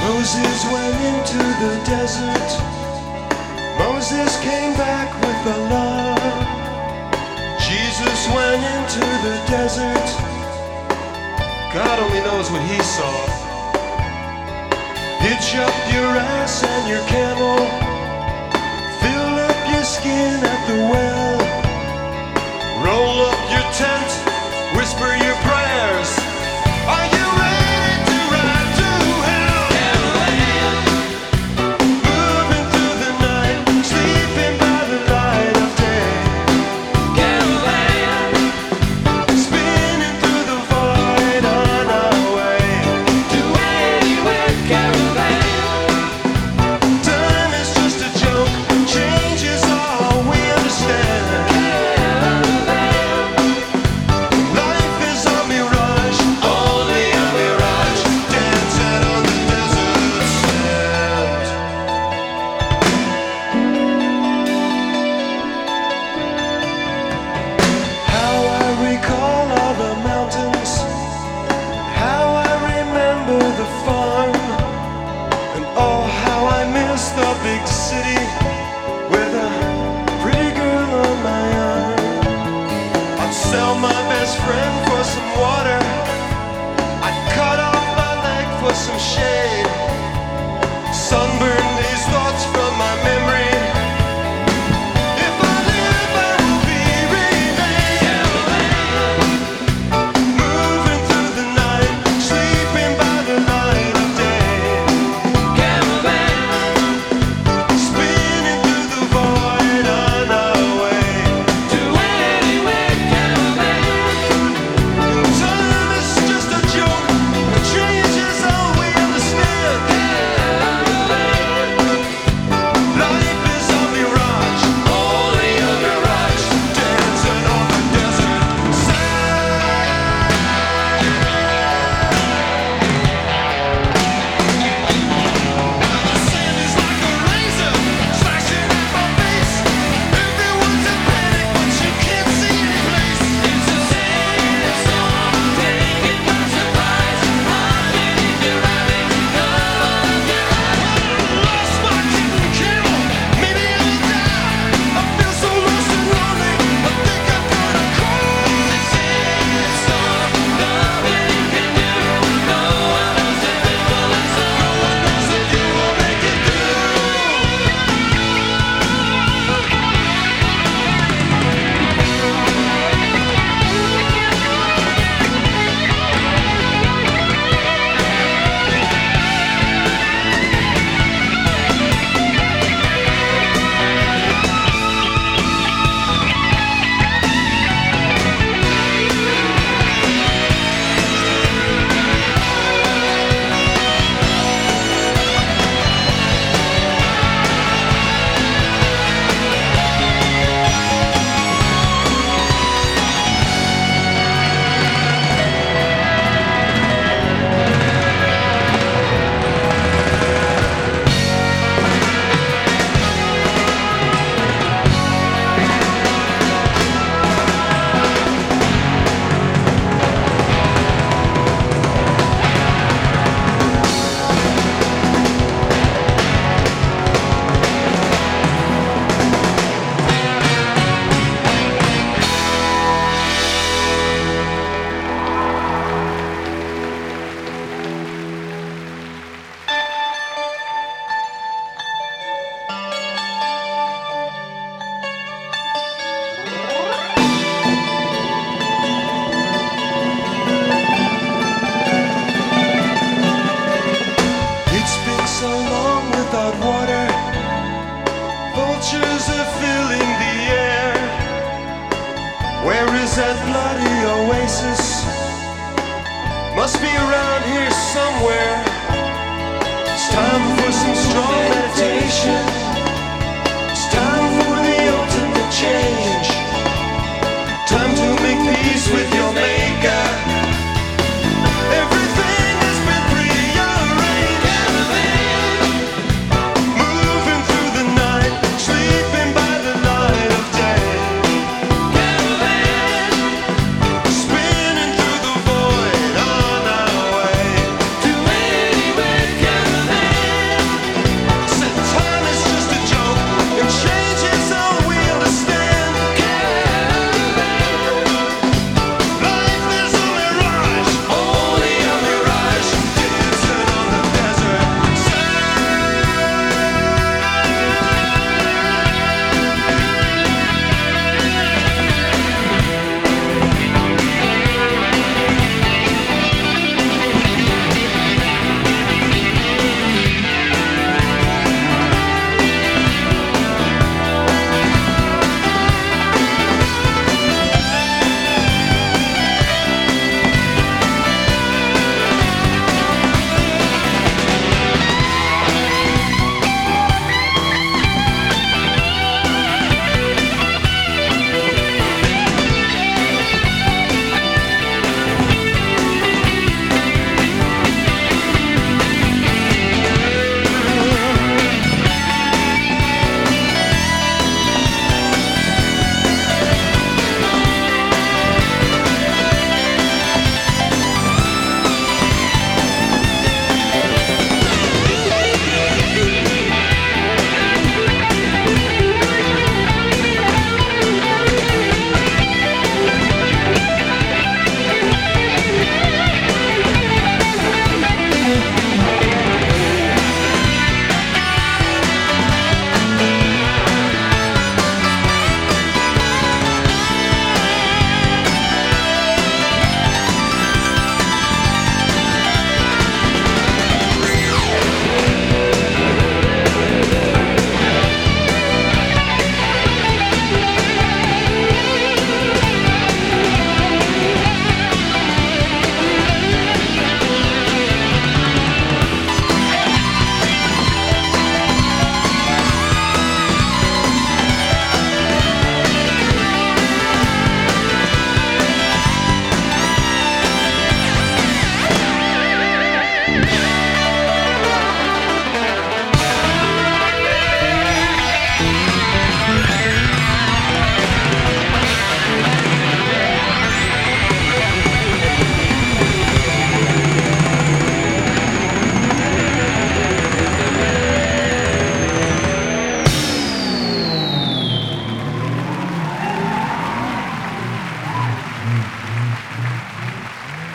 Moses went into the desert. Moses came back with the law. Jesus went into the desert. God only knows what he saw. Hitch up your ass and your camel. Fill up your skin at the well. Roll up your tent. Whisper your prayers. Are you ready to ride to hell? Moving through the night, sleeping by the light of day. Spinning through the void on our way to anywhere. Time is just a joke. Change is all we understand. The big city with a pretty girl on my arm. I'd sell my best friend for some water. I'd cut off my leg for some shade. Sunburn these thoughts from my memory. If I live, I will be remain. Moving through the night, sleeping by the light of day. That bloody oasis must be around here somewhere.